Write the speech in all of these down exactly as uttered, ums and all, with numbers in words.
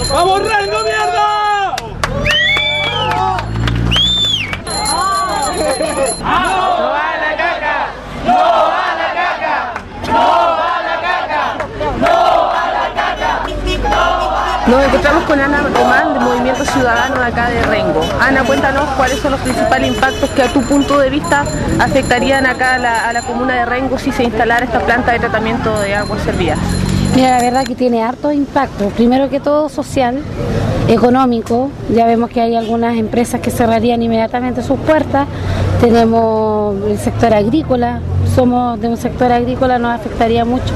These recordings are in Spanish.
¡Vamos, Rengo, mierda! ¡No a la caca! ¡No a la caca! ¡No a la caca! ¡No a la caca! Nos encontramos con Ana Román del Movimiento Ciudadano de acá de Rengo. Ana, cuéntanos cuáles son los principales impactos que a tu punto de vista afectarían acá a la, a la comuna de Rengo si se instalara esta planta de tratamiento de aguas servidas. Mira, la verdad que tiene harto impacto, primero que todo social, económico. Ya vemos que hay algunas empresas que cerrarían inmediatamente sus puertas. Tenemos el sector agrícola, somos de un sector agrícola, nos afectaría mucho.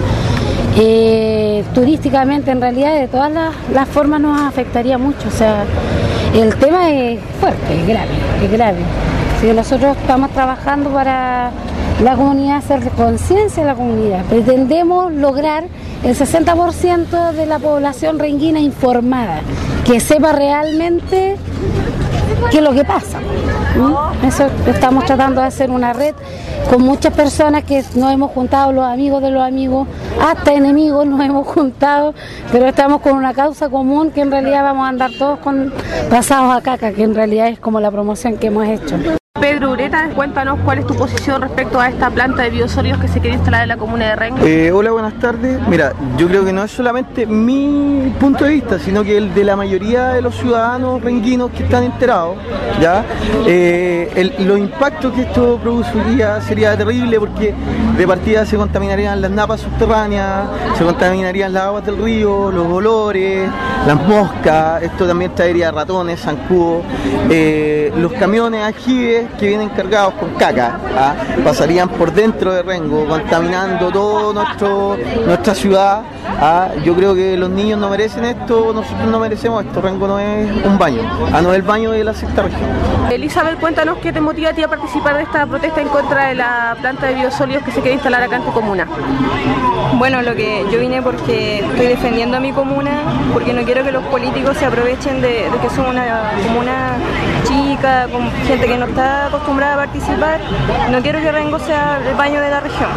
Eh, turísticamente, en realidad, de todas las, las formas nos afectaría mucho. O sea, el tema es fuerte, es grave, es grave. Si nosotros estamos trabajando para la comunidad, hacer conciencia de la comunidad, pretendemos lograr el sesenta por ciento de la población renguina informada, que sepa realmente qué es lo que pasa. ¿Mm? Eso estamos tratando de hacer, una red con muchas personas que nos hemos juntado, los amigos de los amigos, hasta enemigos nos hemos juntado, pero estamos con una causa común que en realidad vamos a andar todos con pasados a caca, que en realidad es como la promoción que hemos hecho. Pedro Ureta, cuéntanos cuál es tu posición respecto a esta planta de biosólidos que se quiere instalar en la comuna de Rengo. Eh, hola, buenas tardes. Mira, yo creo que no es solamente mi punto de vista, sino que el de la mayoría de los ciudadanos renguinos que están enterados, ¿ya? Eh, el, los impactos que esto produciría sería terrible, porque de partida se contaminarían las napas subterráneas, se contaminarían las aguas del río, los olores, las moscas, esto también traería ratones, zancudos, eh, los camiones aljibes que vienen cargados con caca, ¿ah? Pasarían por dentro de Rengo, contaminando todo nuestro nuestra ciudad, ¿ah? Yo creo que los niños no merecen esto, nosotros no merecemos esto. Rengo no es un baño, ah, no es el baño de la sexta región. Elizabeth, cuéntanos qué te motiva a ti a participar de esta protesta en contra de la planta de biosólidos que se quiere instalar acá en tu comuna. Bueno, lo que yo vine porque estoy defendiendo a mi comuna, porque no quiero que los políticos se aprovechen de, de que somos una comuna chica, con gente que no está acostumbrada a participar. No quiero que Rengo sea el baño de la región.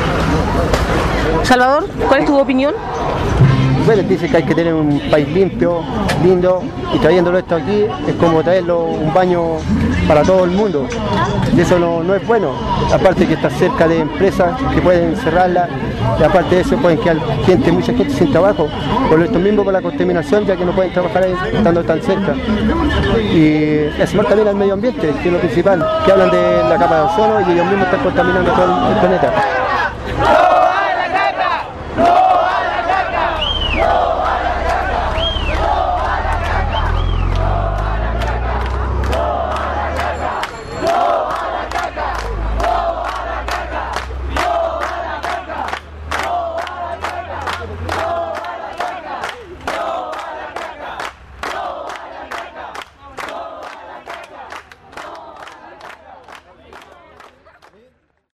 Salvador, ¿cuál es tu opinión? Bueno, dice que hay que tener un país limpio, lindo, y trayéndolo esto aquí es como traerlo un baño para todo el mundo. Y eso no, no es bueno. Aparte que está cerca de empresas que pueden cerrarla, y aparte de eso pueden quedar gente, mucha gente sin trabajo, por esto mismo, por la contaminación, ya que no pueden trabajar ahí estando tan cerca. Y es mal también al medio ambiente, que es lo principal, que hablan de la capa de ozono y ellos mismos están contaminando todo el planeta.